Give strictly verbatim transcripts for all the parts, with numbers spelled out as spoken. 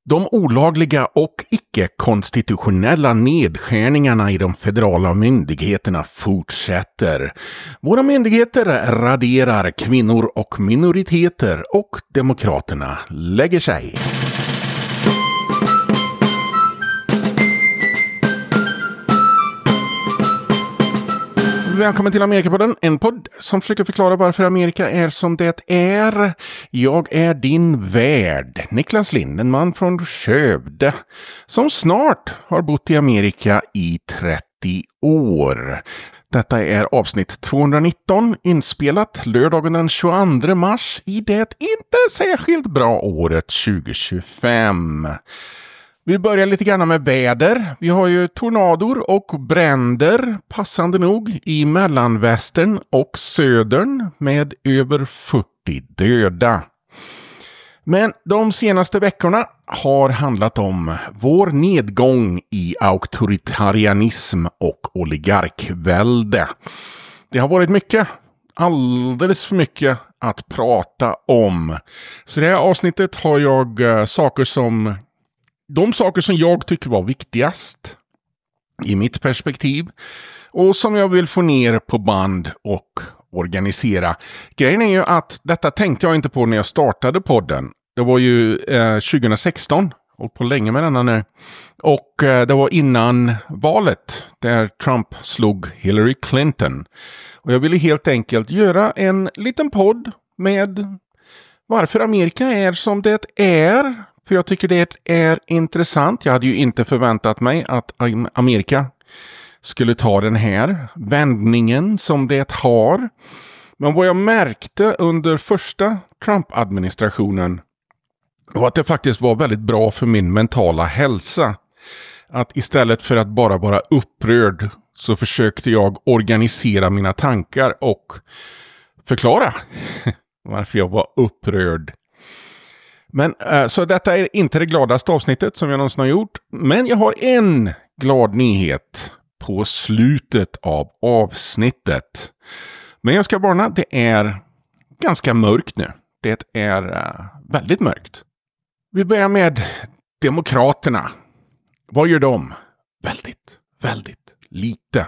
De olagliga och icke-konstitutionella nedskärningarna i de federala myndigheterna fortsätter. Våra myndigheter raderar kvinnor och minoriteter och demokraterna lägger sig. Välkommen till Amerikapodden, en podd som försöker förklara varför Amerika är som det är. Jag är din värd, Niklas Lind, en man från Skövde, som snart har bott i Amerika i trettio år. Detta är avsnitt tvåhundranitton, inspelat lördagen den tjugoandra mars i det inte särskilt bra året tjugo tjugofem. Vi börjar lite grann med väder. Vi har ju tornador och bränder, passande nog, i mellanvästern och södern med över fyrtio döda. Men de senaste veckorna har handlat om vår nedgång i auktoritarianism och oligarkvälde. Det har varit mycket, alldeles för mycket att prata om. Så det här avsnittet har jag äh, saker som... De saker som jag tycker var viktigast i mitt perspektiv och som jag vill få ner på band och organisera. Grejen är ju att detta tänkte jag inte på när jag startade podden. Det var ju eh, tjugohundrasexton, och på länge med denna nu. Och eh, det var innan valet där Trump slog Hillary Clinton. Och jag ville helt enkelt göra en liten podd med varför Amerika är som det är. För jag tycker det är intressant. Jag hade ju inte förväntat mig att Amerika skulle ta den här vändningen som det har. Men vad jag märkte under första Trump-administrationen var att det faktiskt var väldigt bra för min mentala hälsa. Att istället för att bara vara upprörd så försökte jag organisera mina tankar och förklara varför jag var upprörd. Men äh, så detta är inte det gladaste avsnittet som jag någonsin har gjort. Men jag har en glad nyhet på slutet av avsnittet. Men jag ska varna, det är ganska mörkt nu. Det är äh, väldigt mörkt. Vi börjar med demokraterna. Vad gör de? Väldigt, väldigt lite.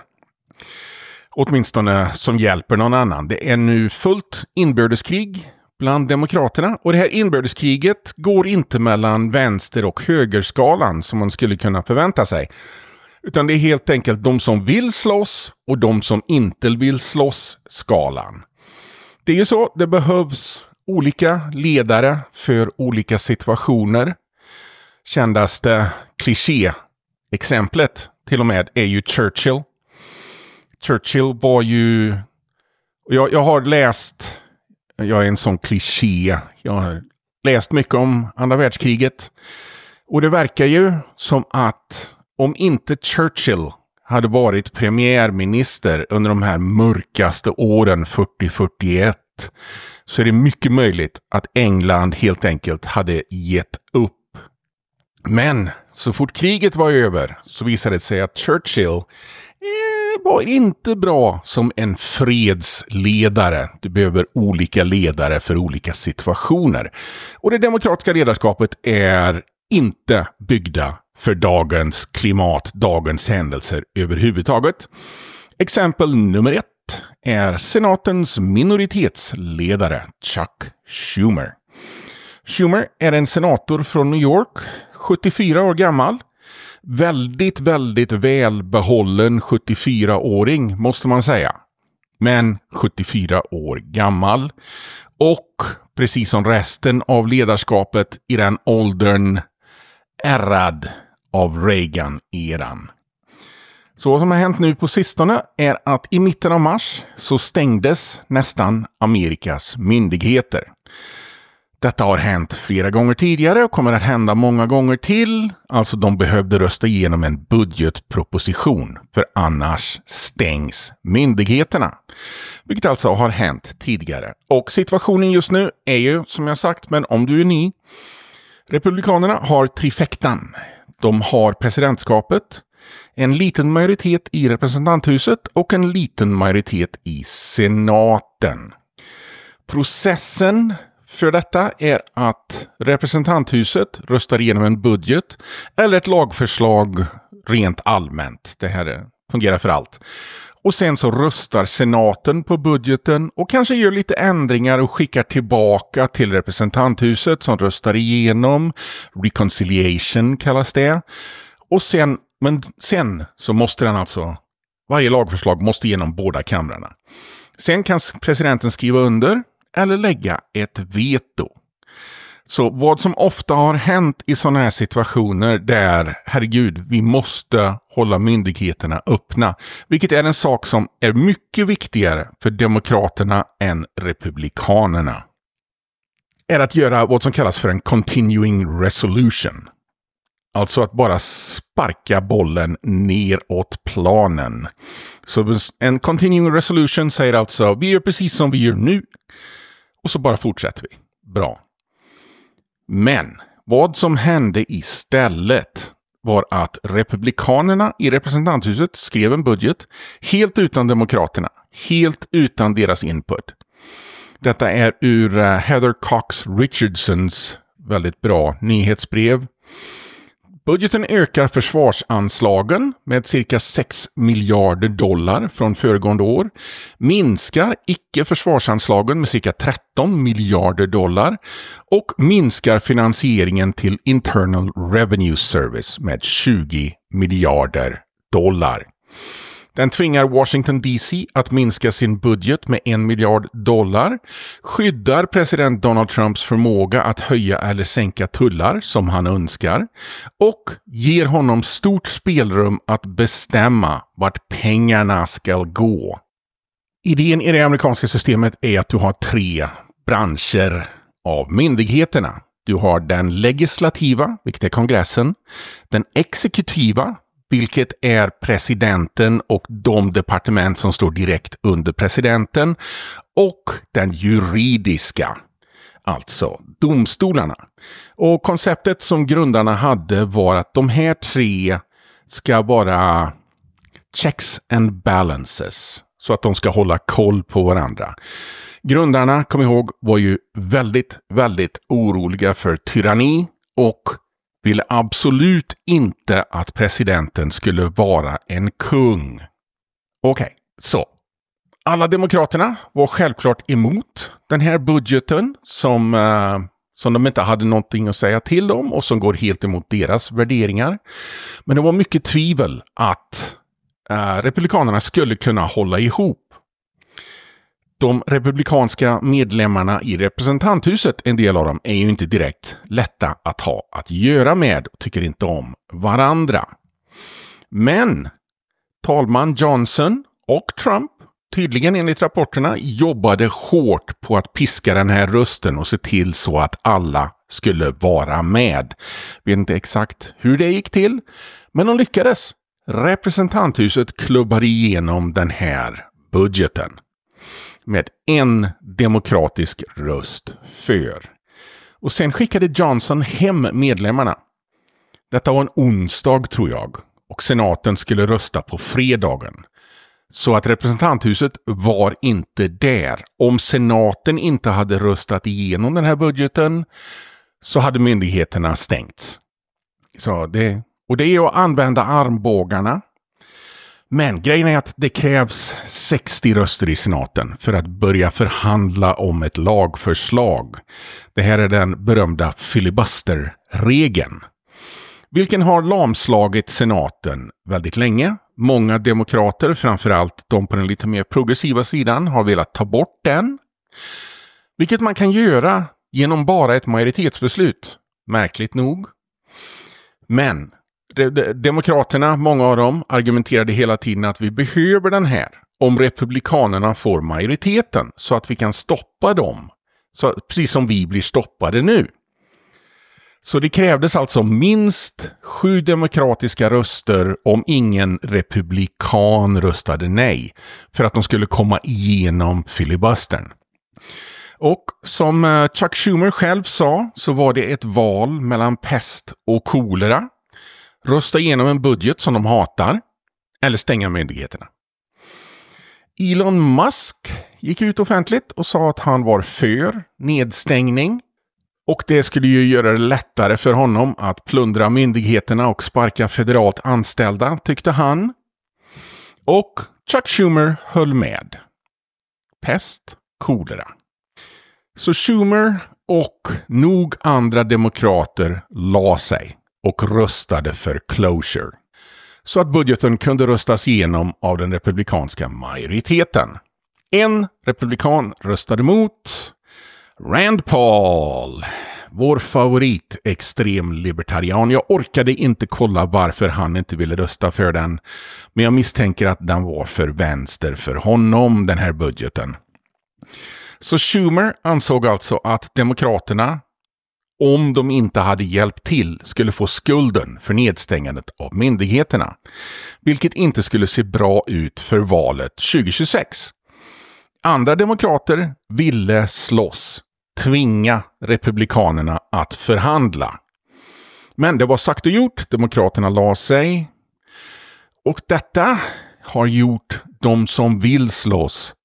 Åtminstone som hjälper någon annan. Det är nu fullt inbördeskrig bland demokraterna. Och det här inbördeskriget går inte mellan vänster- och högerskalan som man skulle kunna förvänta sig. Utan det är helt enkelt de som vill slåss och de som inte vill slåss skalan. Det är ju så, det behövs olika ledare för olika situationer. Kändaste kliché-exemplet till och med är ju Churchill. Churchill var ju... Jag, jag har läst... Jag är en sån kliché. Jag har läst mycket om andra världskriget. Och det verkar ju som att om inte Churchill hade varit premiärminister under de här mörkaste åren fyrtio till fyrtioett så är det mycket möjligt att England helt enkelt hade gett upp. Men så fort kriget var över så visade det sig att Churchill var inte bra som en fredsledare. Du behöver olika ledare för olika situationer. Och det demokratiska ledarskapet är inte byggda för dagens klimat, dagens händelser överhuvudtaget. Exempel nummer ett är senatens minoritetsledare Chuck Schumer. Schumer är en senator från New York, sjuttiofyra år gammal. Väldigt, väldigt välbehållen sjuttiofyraåring måste man säga. Men sjuttiofyra år gammal. Och precis som resten av ledarskapet i den åldern ärrad av Reagan-eran. Så vad som har hänt nu på sistone är att i mitten av mars så stängdes nästan Amerikas myndigheter. Detta har hänt flera gånger tidigare och kommer att hända många gånger till. Alltså de behövde rösta igenom en budgetproposition för annars stängs myndigheterna. Vilket alltså har hänt tidigare. Och situationen just nu är ju som jag sagt, men om du är ny. Republikanerna har trifectan. De har presidentskapet, en liten majoritet i representanthuset och en liten majoritet i senaten. Processen för detta är att representanthuset röstar igenom en budget eller ett lagförslag rent allmänt. Det här fungerar för allt. Och sen så röstar senaten på budgeten och kanske gör lite ändringar och skickar tillbaka till representanthuset som röstar igenom. Reconciliation kallas det. Och sen, men sen så måste den alltså, varje lagförslag måste igenom båda kamrarna. Sen kan presidenten skriva under eller lägga ett veto. Så vad som ofta har hänt i sådana här situationer där, herregud, vi måste hålla myndigheterna öppna, vilket är en sak som är mycket viktigare för demokraterna än republikanerna, är att göra vad som kallas för en continuing resolution. Alltså att bara sparka bollen neråt planen. Så en continuing resolution säger alltså, vi gör precis som vi gör nu. Och så bara fortsätter vi. Bra. Men vad som hände istället var att republikanerna i representanthuset skrev en budget helt utan demokraterna. Helt utan deras input. Detta är ur Heather Cox Richardsons väldigt bra nyhetsbrev. Budgeten ökar försvarsanslagen med cirka sex miljarder dollar från föregående år. Minskar icke-försvarsanslagen med cirka tretton miljarder dollar. Och minskar finansieringen till Internal Revenue Service med tjugo miljarder dollar. Den tvingar Washington D C att minska sin budget med en miljard dollar, skyddar president Donald Trumps förmåga att höja eller sänka tullar som han önskar och ger honom stort spelrum att bestämma vart pengarna ska gå. Idén i det amerikanska systemet är att du har tre branscher av myndigheterna. Du har den legislativa, vilket är kongressen, den exekutiva, vilket är presidenten och de departement som står direkt under presidenten, och den juridiska, alltså domstolarna. Och konceptet som grundarna hade var att de här tre ska vara checks and balances, så att de ska hålla koll på varandra. Grundarna, kom ihåg, var ju väldigt, väldigt oroliga för tyranni och ville absolut inte att presidenten skulle vara en kung. Okej, okay, så. Alla demokraterna var självklart emot den här budgeten som, uh, som de inte hade någonting att säga till om och som går helt emot deras värderingar. Men det var mycket tvivel att uh, republikanerna skulle kunna hålla ihop. De republikanska medlemmarna i representanthuset, en del av dem, är ju inte direkt lätta att ha att göra med och tycker inte om varandra. Men talman Johnson och Trump, tydligen enligt rapporterna, jobbade hårt på att piska den här rösten och se till så att alla skulle vara med. Vi vet inte exakt hur det gick till, men de lyckades. Representanthuset klubbade igenom den här budgeten med en demokratisk röst för. Och sen skickade Johnson hem medlemmarna. Detta var en onsdag, tror jag. Och senaten skulle rösta på fredagen. Så att representanthuset var inte där. Om senaten inte hade röstat igenom den här budgeten så hade myndigheterna stängt. Så det, och det är att använda armbågarna. Men grejen är att det krävs sextio röster i senaten för att börja förhandla om ett lagförslag. Det här är den berömda filibuster-regeln, vilken har lamslagit senaten väldigt länge. Många demokrater, framförallt de på den lite mer progressiva sidan, har velat ta bort den. Vilket man kan göra genom bara ett majoritetsbeslut. Märkligt nog. Men demokraterna, många av dem, argumenterade hela tiden att vi behöver den här om republikanerna får majoriteten så att vi kan stoppa dem. Så, precis som vi blir stoppade nu. Så det krävdes alltså minst sju demokratiska röster om ingen republikan röstade nej för att de skulle komma igenom filibustern. Och som Chuck Schumer själv sa så var det ett val mellan pest och kolera. Rösta igenom en budget som de hatar eller stänga myndigheterna. Elon Musk gick ut offentligt och sa att han var för nedstängning. Och det skulle ju göra det lättare för honom att plundra myndigheterna och sparka federalt anställda, tyckte han. Och Chuck Schumer höll med. Pest, kolera. Så Schumer och nog andra demokrater la sig och röstade för closure. Så att budgeten kunde röstas igenom av den republikanska majoriteten. En republikan röstade mot Rand Paul, vår favorit extremlibertarian. Jag orkade inte kolla varför han inte ville rösta för den. Men jag misstänker att den var för vänster för honom, den här budgeten. Så Schumer ansåg alltså att demokraterna, om de inte hade hjälpt till, skulle få skulden för nedstängandet av myndigheterna. Vilket inte skulle se bra ut för valet tjugohundratjugosex. Andra demokrater ville slåss, tvinga republikanerna att förhandla. Men det var sagt och gjort, demokraterna la sig. Och detta har gjort de som vill slåss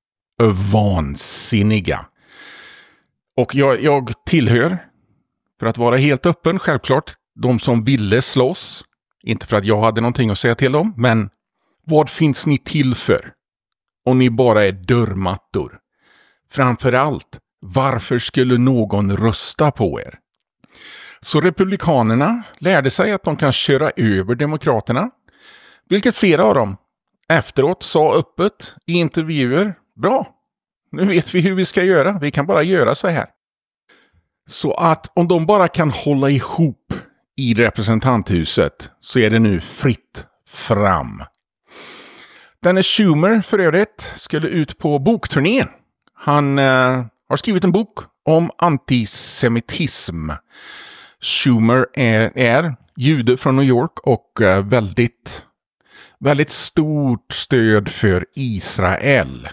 vansinniga. Och jag, jag tillhör, för att vara helt öppen, självklart, de som ville slåss. Inte för att jag hade någonting att säga till dem, men vad finns ni till för? Och ni bara är dörrmattor. Framförallt, varför skulle någon rösta på er? Så republikanerna lärde sig att de kan köra över demokraterna. Vilket flera av dem efteråt sa öppet i intervjuer. Bra, nu vet vi hur vi ska göra. Vi kan bara göra så här. Så att om de bara kan hålla ihop i representanthuset så är det nu fritt fram. Denne Schumer för övrigt skulle ut på bokturné. Han eh, har skrivit en bok om antisemitism. Schumer är, är jude från New York och eh, väldigt, väldigt stort stöd för Israel.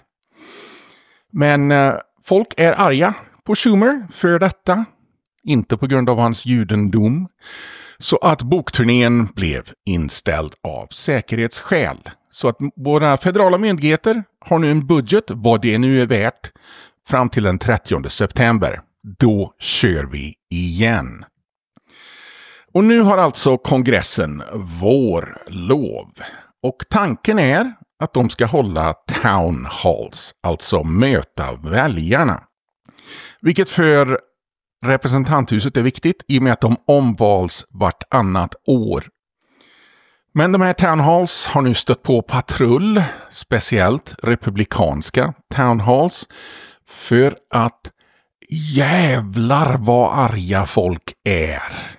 Men eh, folk är arga på Schumer för detta. Inte på grund av hans judendom. Så att bokturnén blev inställd av säkerhetsskäl. Så att våra federala myndigheter har nu en budget, vad det nu är värt, fram till den trettionde september. Då kör vi igen. Och nu har alltså kongressen vårlov. Och tanken är att de ska hålla town halls, alltså möta väljarna. Vilket för representanthuset är viktigt i och med att de omvals vartannat år. Men de här town halls har nu stött på patrull, speciellt republikanska town halls, för att jävlar vad arga folk är.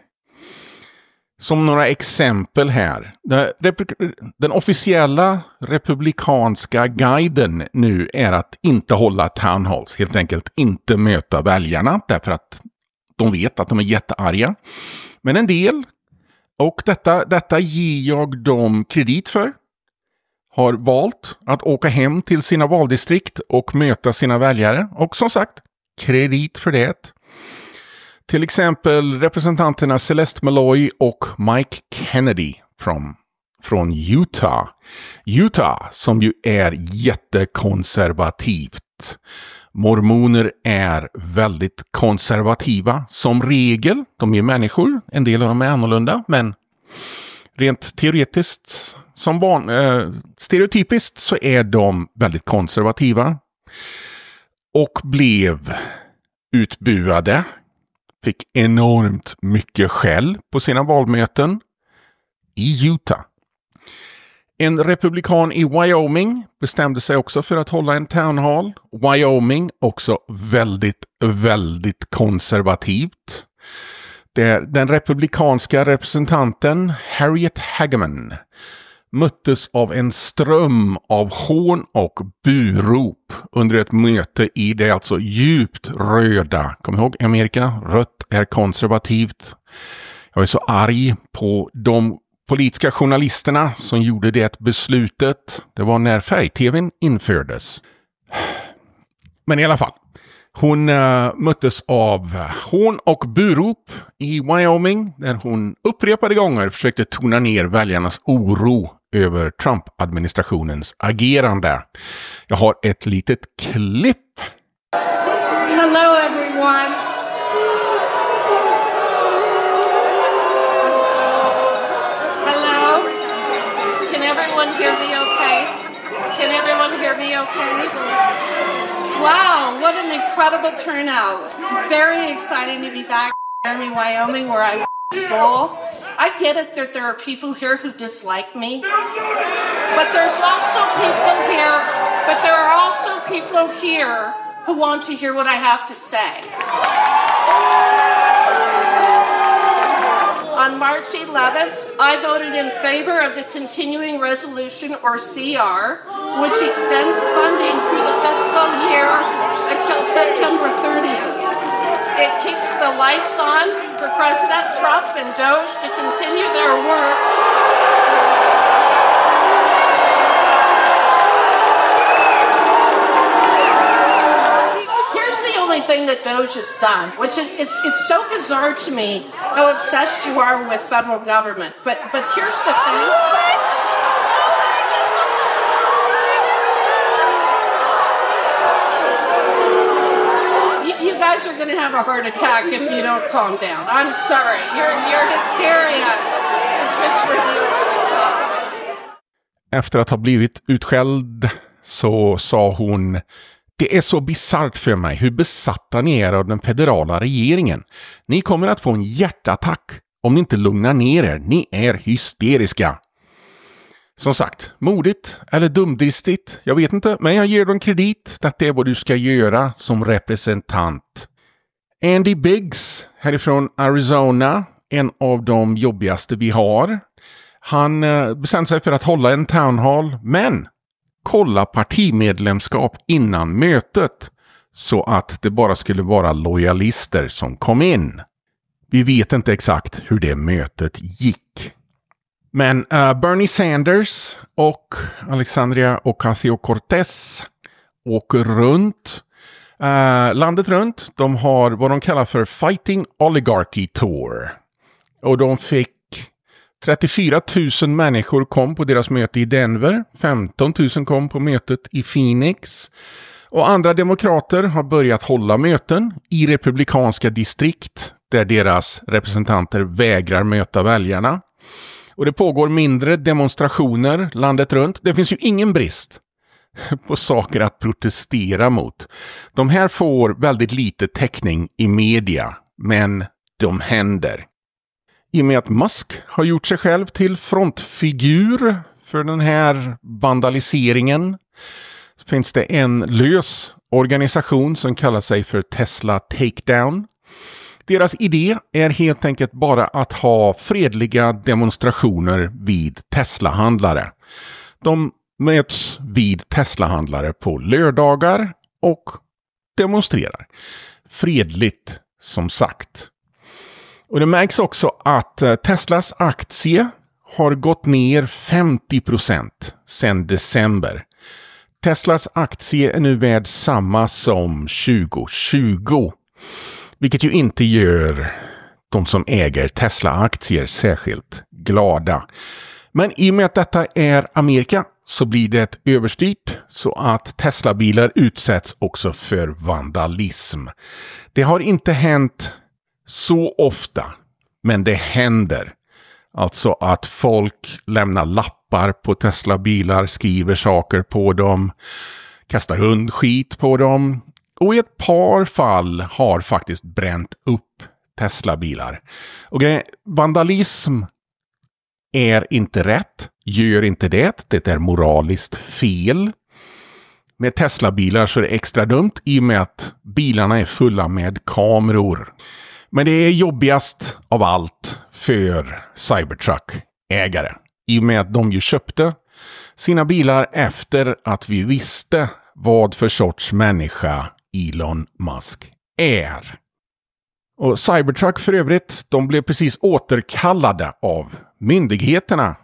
Som några exempel här. Den officiella republikanska guiden nu är att inte hålla town halls. Helt enkelt inte möta väljarna därför att de vet att de är jättearga. Men en del, och detta, detta ger jag dem kredit för, har valt att åka hem till sina valdistrikt och möta sina väljare. Och som sagt, kredit för det. Till exempel representanterna Celeste Malloy och Mike Kennedy från, från Utah. Utah som ju är jättekonservativt. Mormoner är väldigt konservativa som regel. De är människor, en del av dem är annorlunda, men rent teoretiskt, som van, eh, stereotypiskt så är de väldigt konservativa. Och blev utbuade. Fick enormt mycket skäll på sina valmöten i Utah. En republikan i Wyoming bestämde sig också för att hålla en town hall. Wyoming också väldigt, väldigt konservativt. Den republikanska representanten Harriet Hageman möttes av en ström av hån och burop under ett möte i det alltså djupt röda. Kom ihåg, Amerika, rött är konservativt. Jag är så arg på de politiska journalisterna som gjorde det beslutet. Det var när färg-tvn infördes. Men i alla fall. Hon uh, möttes av hån och burop i Wyoming där hon upprepade gånger försökte tona ner väljarnas oro över Trump-administrationens agerande. Jag har ett litet klipp. Hello everyone. Hello? Can everyone hear me okay? Can everyone hear me okay? Wow, what an incredible turnout. It's very exciting to be back in Laramie, Wyoming, where I stole. I get it that there are people here who dislike me. But there's also people here, but there are also people here who want to hear what I have to say. On March eleventh, I voted in favor of the Continuing Resolution, or C R, which extends funding through the fiscal year until September thirtieth. It keeps the lights on for President Trump and Doge to continue their work. Here's the only thing that Doge has done, which is it's it's so bizarre to me how obsessed you are with federal government. But but here's the thing. You guys are going to have a heart attack if you don't calm down. I'm sorry. Your, your hysteria is just really over the top. Efter att ha blivit utskälld så sa hon: det är så bizarrt för mig hur besatta ni är av den federala regeringen. Ni kommer att få en hjärtattack om ni inte lugnar ner er. Ni är hysteriska. Som sagt, modigt eller dumdristigt, jag vet inte, men jag ger dem kredit att det är vad du ska göra som representant. Andy Biggs härifrån Arizona, en av de jobbigaste vi har. Han eh, bestämde sig för att hålla en town hall, men kolla partimedlemskap innan mötet så att det bara skulle vara lojalister som kom in. Vi vet inte exakt hur det mötet gick. Men uh, Bernie Sanders och Alexandria Ocasio-Cortez åker runt, uh, landet runt. De har vad de kallar för Fighting Oligarchy Tour. Och de fick trettiofyra tusen människor kom på deras möte i Denver. femton tusen kom på mötet i Phoenix. Och andra demokrater har börjat hålla möten i republikanska distrikt där deras representanter vägrar möta väljarna. Och det pågår mindre demonstrationer landet runt. Det finns ju ingen brist på saker att protestera mot. De här får väldigt lite täckning i media, men de händer. I och med att Musk har gjort sig själv till frontfigur för den här vandaliseringen finns det en lös organisation som kallar sig för Tesla Takedown. Deras idé är helt enkelt bara att ha fredliga demonstrationer vid Tesla-handlare. De möts vid Tesla-handlare på lördagar och demonstrerar. Fredligt, som sagt. Och det märks också att Teslas aktie har gått ner femtio procent sedan december. Teslas aktie är nu värd samma som tjugo tjugo. Vilket ju inte gör de som äger Tesla-aktier särskilt glada. Men i och med att detta är Amerika så blir det överstyrt så att Tesla-bilar utsätts också för vandalism. Det har inte hänt så ofta, men det händer. Alltså att folk lämnar lappar på Tesla-bilar, skriver saker på dem, kastar hundskit på dem. Och i ett par fall har faktiskt bränt upp Tesla-bilar. Och vandalism är inte rätt. Gör inte det. Det är moraliskt fel. Med Tesla-bilar så är det extra dumt i och med att bilarna är fulla med kameror. Men det är jobbigast av allt för Cybertruck-ägare. I och med att de ju köpte sina bilar efter att vi visste vad för sorts människa Elon Musk är. Och Cybertruck för övrigt, de blev precis återkallade av myndigheterna.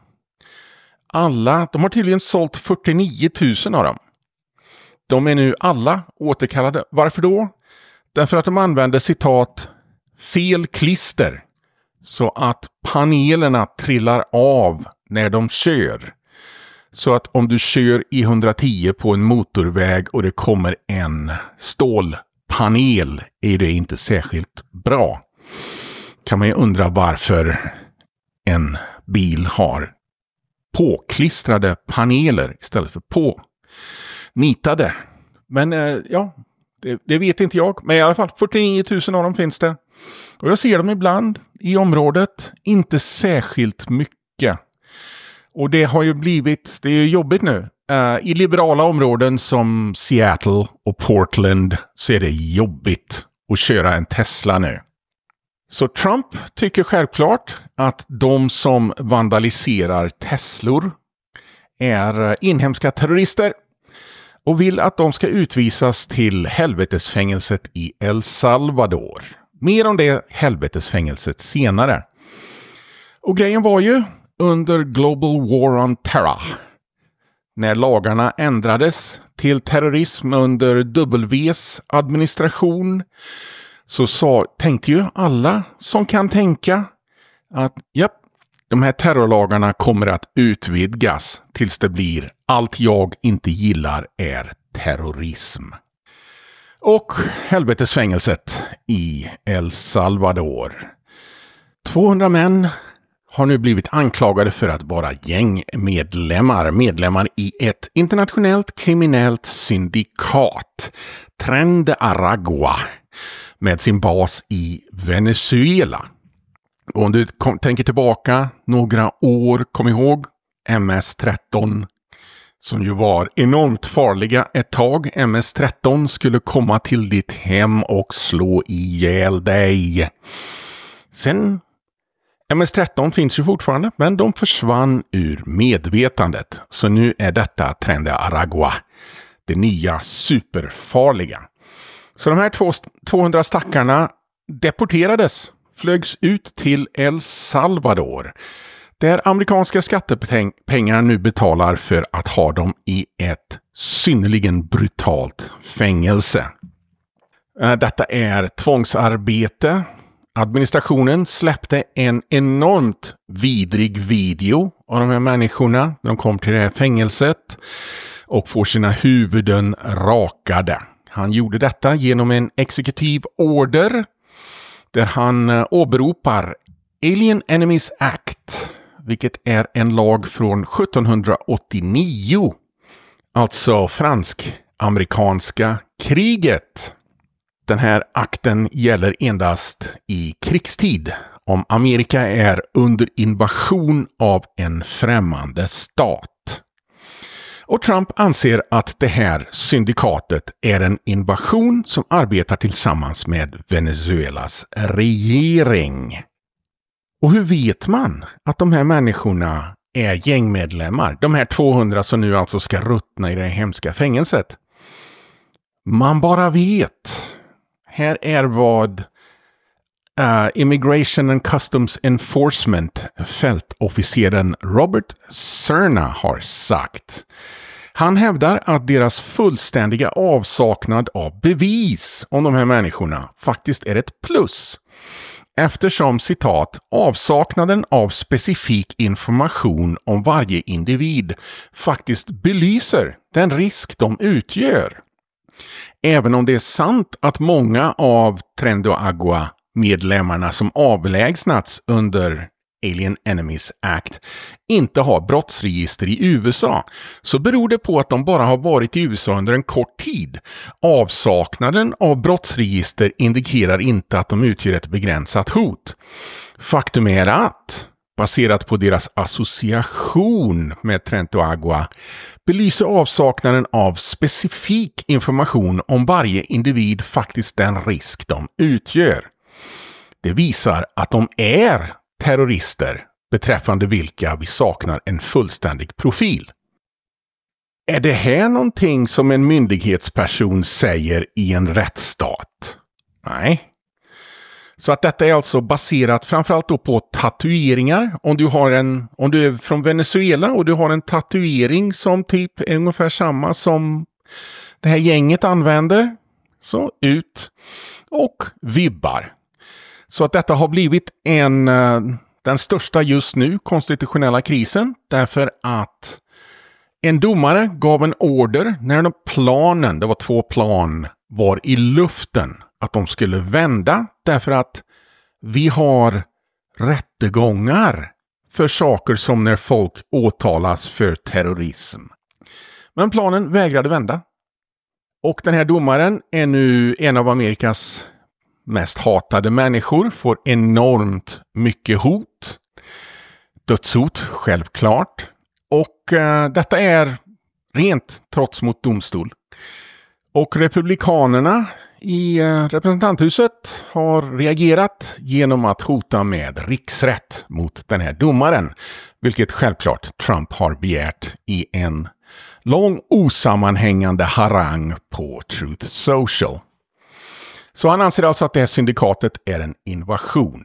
Alla, de har tydligen sålt fyrtionio tusen av dem. De är nu alla återkallade. Varför då? Därför att de använder citat fel klister så att panelerna trillar av när de kör. Så att om du kör i hundratio på en motorväg och det kommer en stålpanel är det inte särskilt bra. Kan man ju undra varför en bil har påklistrade paneler istället för på nitade. Men eh, ja, det, det vet inte jag. Men i alla fall fyrtionio tusen av dem finns det. Och jag ser dem ibland i området. Inte särskilt mycket. Och det har ju blivit, det är ju jobbigt nu. Uh, I liberala områden som Seattle och Portland så är det jobbigt att köra en Tesla nu. Så Trump tycker självklart att de som vandaliserar Teslor är inhemska terrorister och vill att de ska utvisas till helvetesfängelset i El Salvador. Mer om det helvetesfängelset senare. Och grejen var ju under Global War on Terror, när lagarna ändrades till terrorism under W:s administration, så sa, tänkte ju alla som kan tänka att japp, de här terrorlagarna kommer att utvidgas tills det blir allt jag inte gillar är terrorism. Och helvetesfängelset i El Salvador. tvåhundra män har nu blivit anklagade för att vara gängmedlemmar, medlemmar i ett internationellt kriminellt syndikat, Tren de Aragua, med sin bas i Venezuela. Och om du kom, tänker tillbaka några år, kom ihåg M S tretton, som ju var enormt farliga ett tag. M S tretton skulle komma till ditt hem och slå ihjäl dig. Sen M S tretton finns ju fortfarande, men de försvann ur medvetandet. Så nu är detta Tren de Aragua, det nya superfarliga. Så de här två, tvåhundra stackarna deporterades, flögs ut till El Salvador, där amerikanska skattepengar nu betalar för att ha dem i ett synnerligen brutalt fängelse. Detta är tvångsarbete. Administrationen släppte en enormt vidrig video av de här människorna. De kom till det här fängelset och får sina huvuden rakade. Han gjorde detta genom en exekutiv order där han åberopar Alien Enemies Act, vilket är en lag från sjuttonhundraåttionio, alltså fransk-amerikanska kriget. Den här akten gäller endast i krigstid, om Amerika är under invasion av en främmande stat. Och Trump anser att det här syndikatet är en invasion som arbetar tillsammans med Venezuelas regering. Och hur vet man att de här människorna är gängmedlemmar? De här tvåhundra som nu alltså ska ruttna i det hemska fängelset. Man bara vet. Här är vad uh, Immigration and Customs Enforcement fältofficeren Robert Cerna har sagt. Han hävdar att deras fullständiga avsaknad av bevis om de här människorna faktiskt är ett plus. Eftersom, citat, avsaknaden av specifik information om varje individ faktiskt belyser den risk de utgör. Även om det är sant att många av Tren de Aragua-medlemmarna som avlägsnats under Alien Enemies Act inte har brottsregister i U S A, så beror det på att de bara har varit i U S A under en kort tid. Avsaknaden av brottsregister indikerar inte att de utgör ett begränsat hot. Faktum är att, baserat på deras association med Tren de Aragua, belyser avsaknaden av specifik information om varje individ faktiskt den risk de utgör. Det visar att de är terrorister beträffande vilka vi saknar en fullständig profil. Är det här någonting som en myndighetsperson säger i en rättsstat? Nej. Så att detta är alltså baserat framförallt då på tatueringar. Om du har en, om du är från Venezuela och du har en tatuering som typ är ungefär samma som det här gänget använder, så ut och vibbar. Så att detta har blivit en, den största just nu konstitutionella krisen, därför att En domare gav en order när de planen, det var två plan, var i luften att de skulle vända därför att vi har rättegångar för saker som när folk åtalas för terrorism. Men planen vägrade vända. Och den här domaren är nu en av Amerikas mest hatade människor, får enormt mycket hot. Dödshot, självklart. Och eh, detta är rent trots mot domstol. Och republikanerna i eh, representanthuset har reagerat genom att hota med riksrätt mot den här domaren. Vilket självklart Trump har begärt i en lång osammanhängande harang på Truth Social. Så han anser alltså att det här syndikatet är en invasion.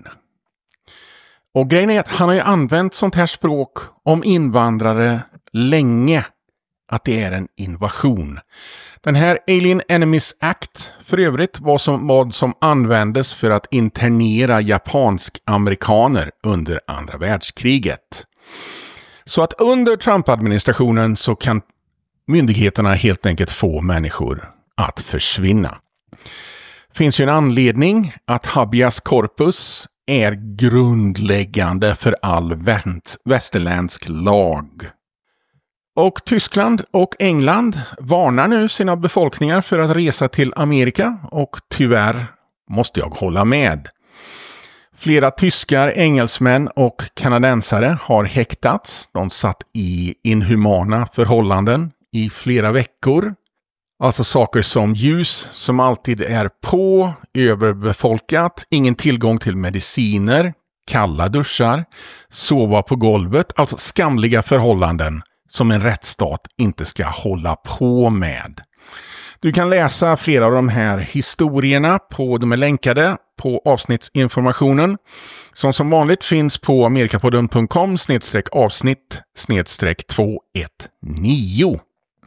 Och grejen är att han har ju använt sånt här språk om invandrare länge, att det är en invasion. Den här Alien Enemies Act för övrigt var som vad som användes för att internera japansk-amerikaner under andra världskriget. Så att under Trump-administrationen så kan myndigheterna helt enkelt få människor att försvinna. Det finns ju en anledning att habeas corpus är grundläggande för all västerländsk lag. Och Tyskland och England varnar nu sina befolkningar för att resa till Amerika och tyvärr måste jag hålla med. Flera tyskar, engelsmän och kanadensare har häktats. De satt i inhumana förhållanden i flera veckor. Alltså saker som ljus som alltid är på, överbefolkat, ingen tillgång till mediciner, kalla duschar, sova på golvet. Alltså skamliga förhållanden som en rättsstat inte ska hålla på med. Du kan läsa flera av de här historierna på, de är länkade på avsnittsinformationen som som vanligt finns på amerikapodden punkt com snedstreck avsnitt snedstreck tvåhundranitton.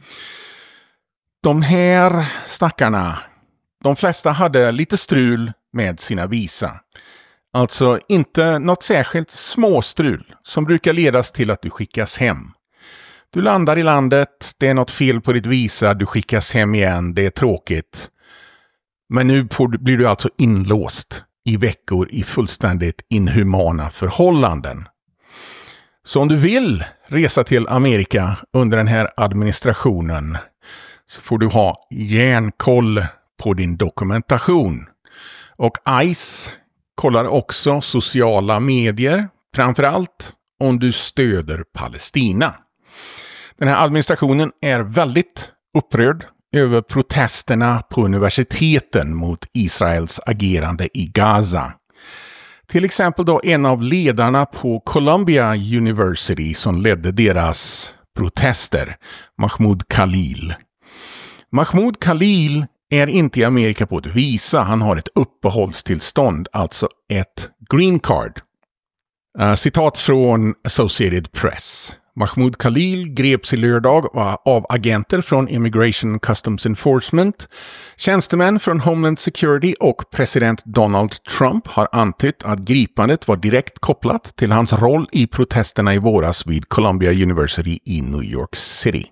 De här stackarna, de flesta hade lite strul med sina visa. Alltså inte något särskilt småstrul som brukar ledas till att du skickas hem. Du landar i landet, det är något fel på ditt visa, du skickas hem igen, det är tråkigt. Men nu blir du alltså inlåst i veckor i fullständigt inhumana förhållanden. Så om du vill resa till Amerika under den här administrationen så får du ha järnkoll på din dokumentation. Och ICE kollar också sociala medier, framförallt om du stöder Palestina. Den här administrationen är väldigt upprörd över protesterna på universiteten mot Israels agerande i Gaza. Till exempel då en av ledarna på Columbia University som ledde deras protester, Mahmoud Khalil. Mahmoud Khalil är inte i Amerika på ett visa, han har ett uppehållstillstånd, alltså ett green card. Uh, citat från Associated Press. Mahmoud Khalil greps i lördag av agenter från Immigration Customs Enforcement. Tjänstemän från Homeland Security och president Donald Trump har antytt att gripandet var direkt kopplat till hans roll i protesterna i våras vid Columbia University i New York City.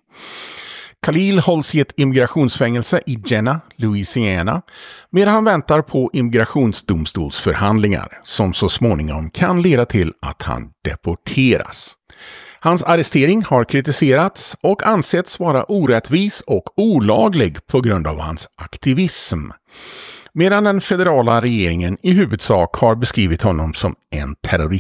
Khalil hålls i ett immigrationsfängelse i Jena, Louisiana, medan han väntar på immigrationsdomstolsförhandlingar som så småningom kan leda till att han deporteras. Hans arrestering har kritiserats och ansetts vara orättvis och olaglig på grund av hans aktivism. Medan den federala regeringen i huvudsak har beskrivit honom som en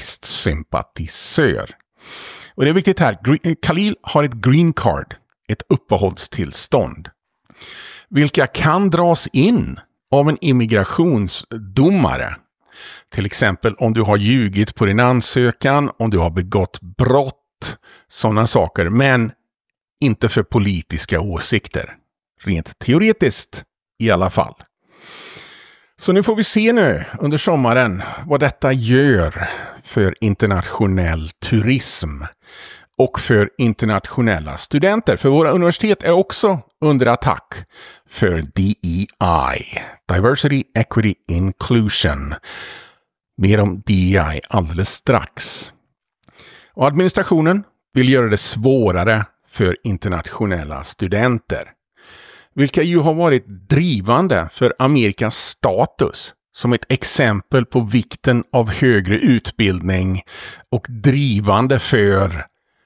terroristsympatisör. Och det är viktigt här, Khalil har ett green card, ett uppehållstillstånd, vilka kan dras in av en immigrationsdomare. Till exempel om du har ljugit på din ansökan, om du har begått brott, sådana saker, men inte för politiska åsikter. Rent teoretiskt i alla fall. Så nu får vi se nu under sommaren vad detta gör för internationell turism och för internationella studenter. För våra universitet är också under attack för D E I, Diversity, Equity, Inclusion. Mer om D E I alldeles strax. Och administrationen vill göra det svårare för internationella studenter, vilka ju har varit drivande för Amerikas status som ett exempel på vikten av högre utbildning och drivande för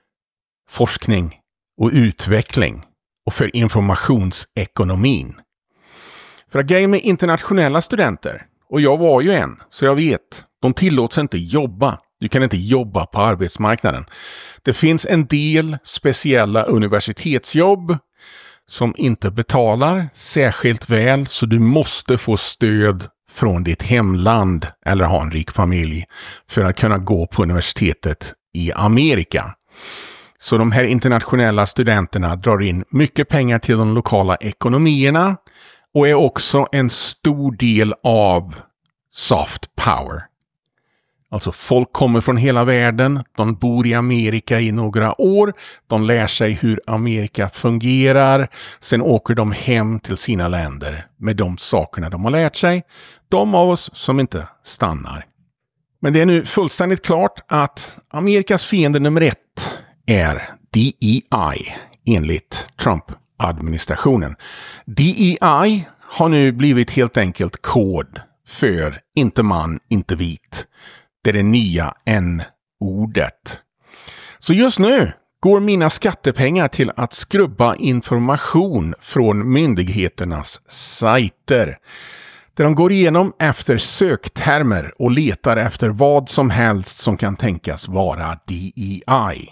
forskning och utveckling och för informationsekonomin. För att grejen med internationella studenter, och jag var ju en, så jag vet, de tillåts inte jobba. Du kan inte jobba på arbetsmarknaden. Det finns en del speciella universitetsjobb som inte betalar särskilt väl, så du måste få stöd från ditt hemland eller ha en rik familj för att kunna gå på universitetet i Amerika. Så de här internationella studenterna drar in mycket pengar till de lokala ekonomierna och är också en stor del av soft power. Alltså folk kommer från hela världen, de bor i Amerika i några år, de lär sig hur Amerika fungerar, sen åker de hem till sina länder med de sakerna de har lärt sig, de av oss som inte stannar. Men det är nu fullständigt klart att Amerikas fiende nummer ett är D E I enligt Trump-administrationen. D E I har nu blivit helt enkelt kod för inte man, inte vit. Det är det nya N-ordet. Så just nu går mina skattepengar till att skrubba information från myndigheternas sajter. Där de går igenom efter söktermer och letar efter vad som helst som kan tänkas vara D E I.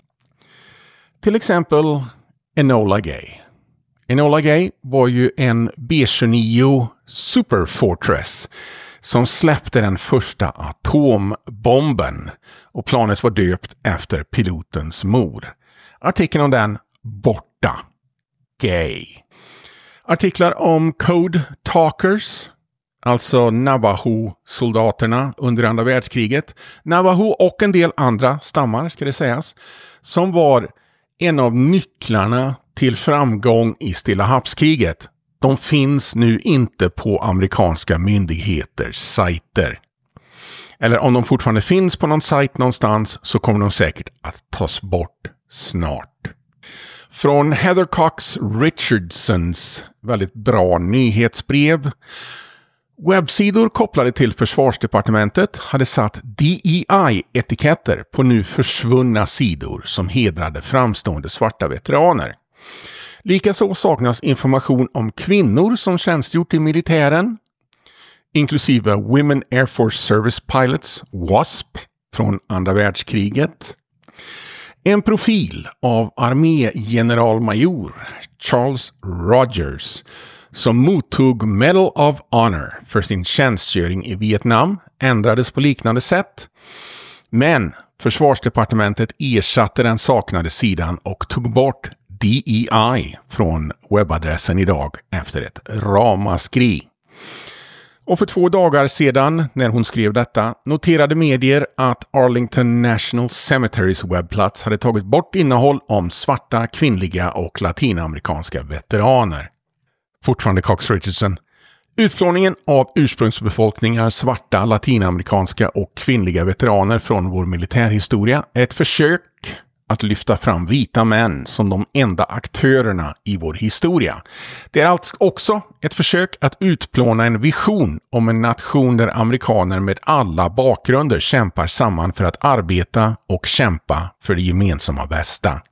Till exempel Enola Gay. Enola Gay var ju en B tjugonio Superfortress som släppte den första atombomben och planet var döpt efter pilotens mor. Artikeln om den borta. Gay. Artiklar om Code Talkers, alltså Navajo-soldaterna under andra världskriget. Navajo och en del andra stammar ska det sägas, som var en av nycklarna till framgång i Stilla havskriget. De finns nu inte på amerikanska myndigheters sajter. Eller om de fortfarande finns på någon sajt någonstans så kommer de säkert att tas bort snart. Från Heather Cox Richardsons väldigt bra nyhetsbrev. Webbsidor kopplade till Försvarsdepartementet hade satt D E I-etiketter på nu försvunna sidor som hedrade framstående svarta veteraner. Likaså saknas information om kvinnor som tjänstgjort i militären, inklusive Women Air Force Service Pilots, W A S P, från andra världskriget. En profil av armégeneralmajor Charles Rogers som mottog Medal of Honor för sin tjänstgöring i Vietnam ändrades på liknande sätt. Men Försvarsdepartementet ersatte den saknade sidan och tog bort D E I från webbadressen idag efter ett ramaskri. Och för två dagar sedan när hon skrev detta noterade medier att Arlington National Cemeterys webbplats hade tagit bort innehåll om svarta, kvinnliga och latinamerikanska veteraner. Fortfarande Cox Richardson. Utplåningen av ursprungsbefolkningar, svarta, latinamerikanska och kvinnliga veteraner från vår militärhistoria är ett försök att lyfta fram vita män som de enda aktörerna i vår historia. Det är alltså också ett försök att utplåna en vision om en nation där amerikaner med alla bakgrunder kämpar samman för att arbeta och kämpa för det gemensamma bästa.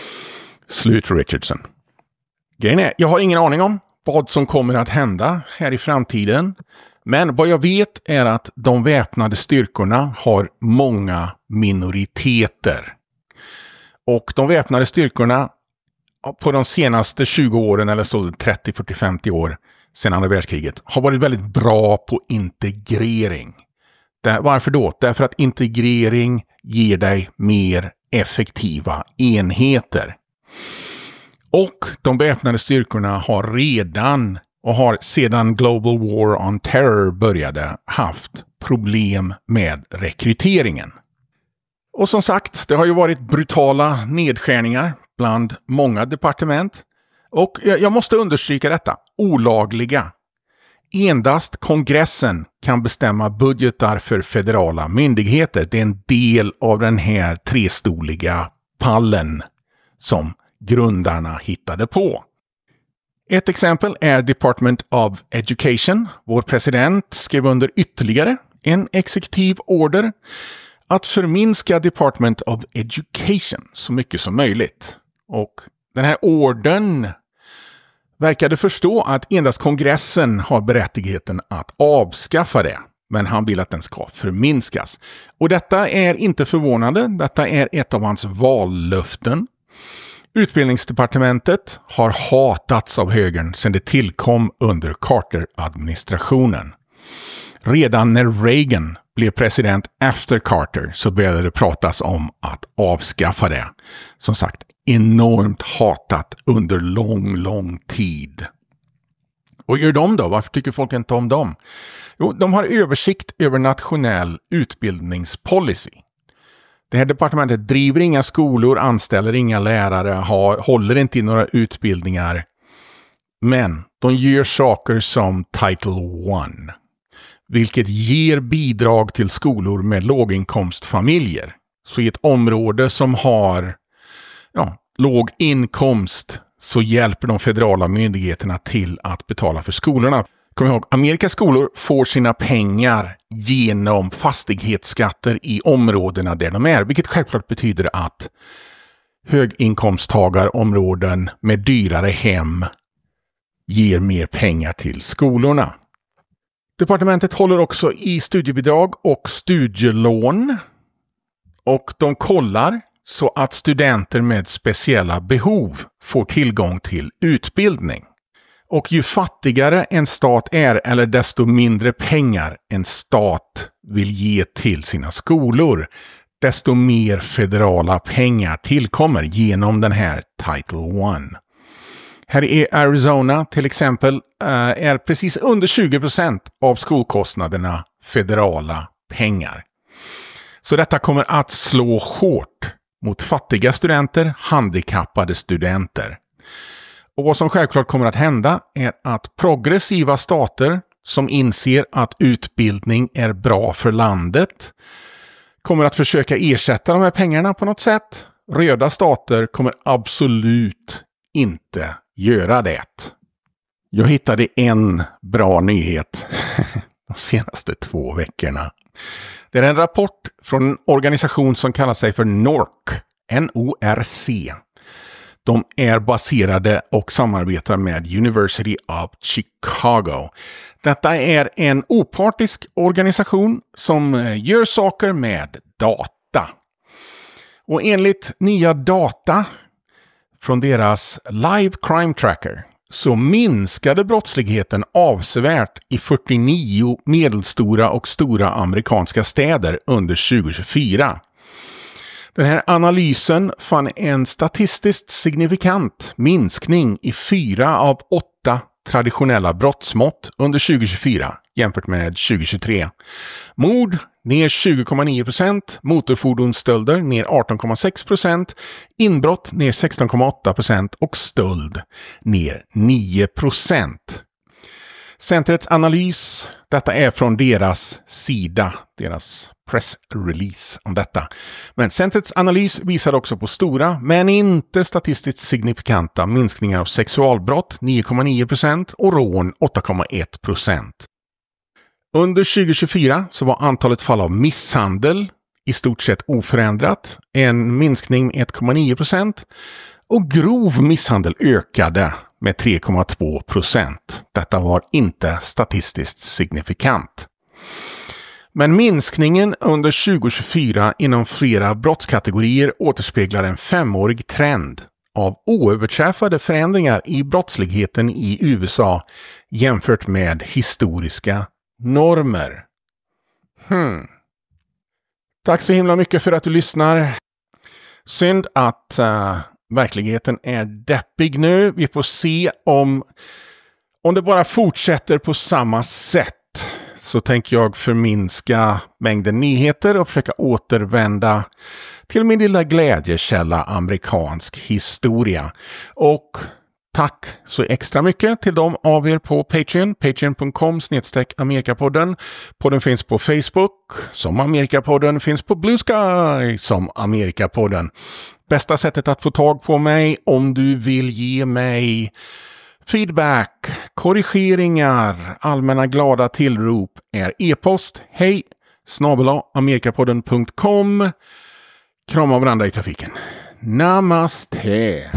Slut Richardson. Grejen är, jag har ingen aning om vad som kommer att hända här i framtiden. Men vad jag vet är att de väpnade styrkorna har många minoriteter. Och de väpnade styrkorna på de senaste tjugo åren eller så trettio, fyrtio, femtio år sedan andra världskriget har varit väldigt bra på integrering. Där, varför då? Därför att integrering ger dig mer effektiva enheter. Och de väpnade styrkorna har redan och har sedan Global War on Terror började haft problem med rekryteringen. Och som sagt, det har ju varit brutala nedskärningar bland många departement. Och jag måste understryka detta, olagliga. Endast kongressen kan bestämma budgetar för federala myndigheter. Det är en del av den här trestoliga pallen som grundarna hittade på. Ett exempel är Department of Education. Vår president skrev under ytterligare en exekutiv order att förminska Department of Education så mycket som möjligt. Och den här ordern verkade förstå att endast kongressen har berättigheten att avskaffa det. Men han vill att den ska förminskas. Och detta är inte förvånande. Detta är ett av hans vallöften. Utbildningsdepartementet har hatats av högern sedan det tillkom under Carter-administrationen. Redan när Reagan blev president efter Carter så började det pratas om att avskaffa det. Som sagt, enormt hatat under lång, lång tid. Och gör de då? Varför tycker folk inte om dem? Jo, de har översikt över nationell utbildningspolicy. Det här departementet driver inga skolor, anställer inga lärare, har, håller inte i några utbildningar. Men de gör saker som Title one, vilket ger bidrag till skolor med låginkomstfamiljer. Så i ett område som har ja, låg inkomst så hjälper de federala myndigheterna till att betala för skolorna. Kom ihåg, Amerikas skolor får sina pengar genom fastighetsskatter i områdena där de är. Vilket självklart betyder att höginkomsttagarområden med dyrare hem ger mer pengar till skolorna. Departementet håller också i studiebidrag och studielån. Och de kollar så att studenter med speciella behov får tillgång till utbildning. Och ju fattigare en stat är eller desto mindre pengar en stat vill ge till sina skolor, desto mer federala pengar tillkommer genom den här Title one. Här i Arizona till exempel är precis under tjugo procent av skolkostnaderna federala pengar. Så detta kommer att slå hårt mot fattiga studenter, handikappade studenter. Och vad som självklart kommer att hända är att progressiva stater som inser att utbildning är bra för landet kommer att försöka ersätta de här pengarna på något sätt. Röda stater kommer absolut inte göra det. Jag hittade en bra nyhet de senaste två veckorna. Det är en rapport från en organisation som kallar sig för N O R C. N O R C. De är baserade och samarbetar med University of Chicago. Detta är en opartisk organisation som gör saker med data. Och enligt nya data från deras Live Crime Tracker så minskade brottsligheten avsevärt i fyrtionio medelstora och stora amerikanska städer under tjugo tjugofyra. Den här analysen fann en statistiskt signifikant minskning i fyra av åtta traditionella brottsmått under tjugo tjugofyra jämfört med tjugo tjugotre. Mord ner tjugo komma nio procent, motorfordonsstölder ner arton komma sex procent, inbrott ner sexton komma åtta procent och stöld ner nio procent. Centrets analys, detta är från deras sida, deras pressrelease om detta. Men centrets analys visar också på stora, men inte statistiskt signifikanta minskningar av sexualbrott nio komma nio procent och rån åtta komma ett procent. Under tjugo tjugofyra så var antalet fall av misshandel i stort sett oförändrat, en minskning med ett komma nio procent, och grov misshandel ökade med tre komma två procent. Detta var inte statistiskt signifikant. Men minskningen under tjugo tjugofyra inom flera brottskategorier återspeglar en femårig trend av oöverträffade förändringar i brottsligheten i U S A jämfört med historiska normer. Hmm. Tack så himla mycket för att du lyssnar. Synd att uh, verkligheten är deppig nu. Vi får se om, om det bara fortsätter på samma sätt. Så tänker jag förminska mängden nyheter och försöka återvända till min lilla glädjekälla amerikansk historia. Och tack så extra mycket till de av er på Patreon, patreon punkt com snedstreck amerikapodden. Podden finns på Facebook som Amerikapodden, finns på Blue Sky som Amerikapodden. Bästa sättet att få tag på mig om du vill ge mig feedback, korrigeringar, allmänna glada tillrop är e-post hej snabel-a amerikapodden punkt com. Krama varandra i trafiken. Namaste.